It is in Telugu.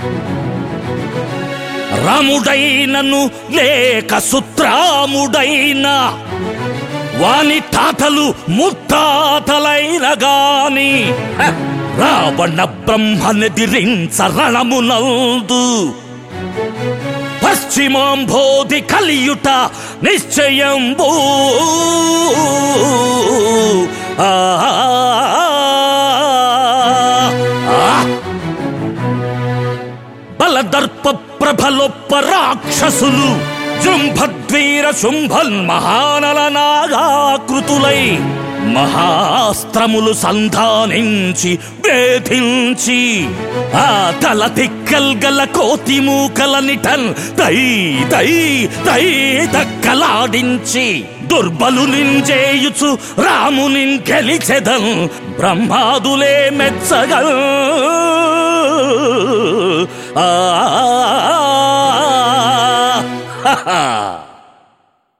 రాముడైనను లేక సుత్రాముడైన వాని తాతలు ముత్తాతలైన గాని రావణ బ్రహ్మనెదిరించ రణమునందు పశ్చిమాంబోధి కలియుట నిశ్చయంబూ. బలదర్ప ప్రభలొప్ప రాక్షసులు జృంభద్వీర శుంభన్ మహానల నాగాకృతులై మహాస్త్రములు సంధానించి వేధించి ఆ తల తిక్కల్గల కోతి మూకల నిటన్ తై తై తై దక్కలాడించి దుర్బలు నింజేయుచు రాముని గెలిచెదన్ బ్రహ్మాదులే మెచ్చగల్. ఆ